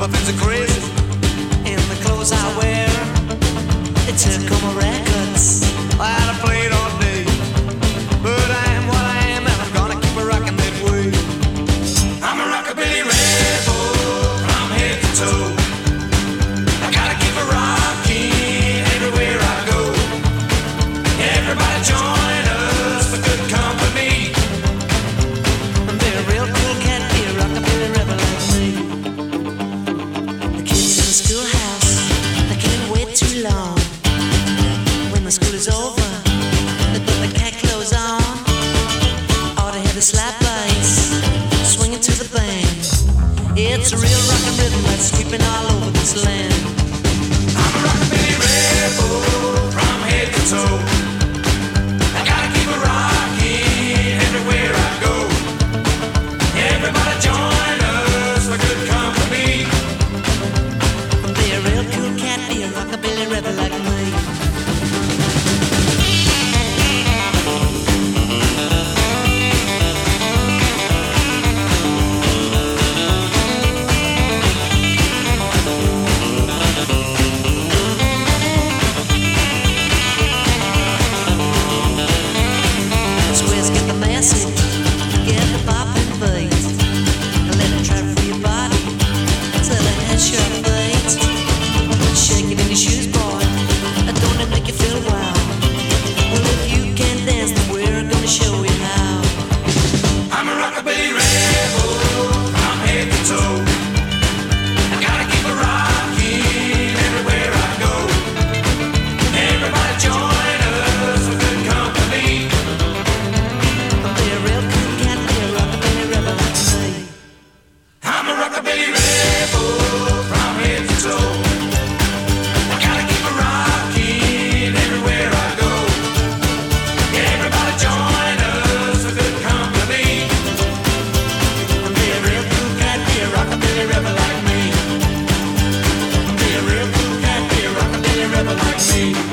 My friends are crazy in the clothes I wear. They took all my records. I had a played all day, but I am what I am, and I'm gonna keep it rocking that way. I'm a rockabilly rebel from head to toe. I gotta keep it rocking everywhere I go. Everybody join us for good company. Be a real cool cat, be a rockabilly rebel like me. The kids in the schoolhouse, they can't wait too long. When the school is over, they put the cat clothes on. Or they have the slap bass, swinging to the band. It's a real rockin' rhythm that's sweeping all over this land. I'm a rockabilly rebel from head to toe. I gotta keep it rocking everywhere I go. Everybody join us for good company. Be a real cool cat, be a rockabilly rebel like me. Squares get the message, get the poppin' beat. Let it trap for your body till it has your feet. Shake it in your shoes, boy. Don't it make you feel wild? Well, if you can dance, then we're gonna show you how. I'm a rockabilly rebel from head to toe. I gotta keep it rocking everywhere I go. Everybody join us for good company. Be a real cool cat, be a rockabilly rebel like me. I'm a rockabilly rebel from head to toe. I gotta keep it rocking everywhere I go. Everybody join us for good company. Be a real cool cat, be a rockabilly rebel like me. Be a real cool cat, be a rockabilly rebel like me.